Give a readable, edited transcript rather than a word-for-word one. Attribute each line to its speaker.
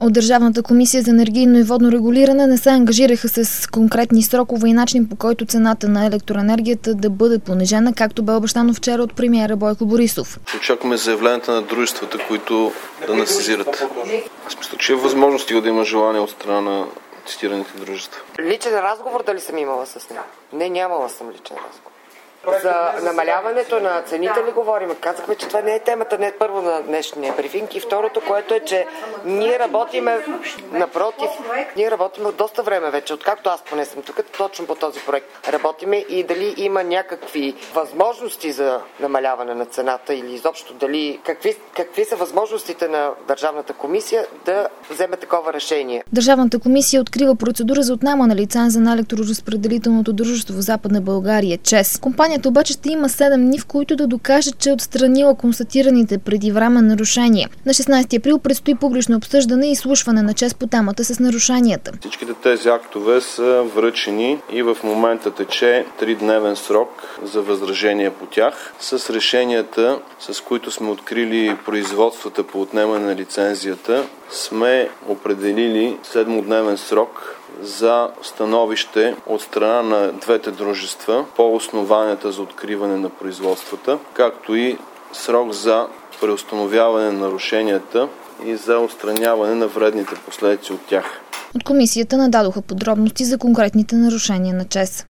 Speaker 1: От Държавната комисия за енергийно и водно регулиране не се ангажираха с конкретни срокове и начин, по който цената на електроенергията да бъде понижена, както бе обещано вчера от премиера Бойко Борисов.
Speaker 2: Очакваме заявленията на дружествата, които да нас сезират. Аз мисля, че е възможно стига да има желание от страна на цитираните дружества.
Speaker 3: Личен разговор дали съм имала с нея? Не, нямала съм личен разговор. За намаляването на цените ли говорим? Казахме, че това не е темата, не е първо на днешния брифинг. И второто, което е, че ние работиме, напротив, ние работиме от доста време вече, откакто аз поне съм тук, точно по този проект. Работиме и дали има някакви възможности за намаляване на цената или изобщо дали какви са възможностите на Държавната комисия да вземе такова решение.
Speaker 1: Държавната комисия открива процедура за отнемане на лиценза на електроразпределителното дружество в Западна България, ЧЕЗ. Компанията обаче ще има 7 дни, в които да докаже, че е отстранила констатираните преди време нарушения. На 16 април предстои публично обсъждане и изслушване на ЧЕЗ по темата с нарушенията.
Speaker 2: Всичките тези актове са връчени и в момента тече 3-дневен срок за възражение по тях. С решенията, с които сме открили производствата по отнемане на лицензията, сме определили 7-дневен срок за становище от страна на двете дружества по основанията за откриване на производствата, както и срок за преустановяване на нарушенията и за отстраняване на вредните последици от тях.
Speaker 1: От комисията нададоха подробности за конкретните нарушения на ЧЕЗ.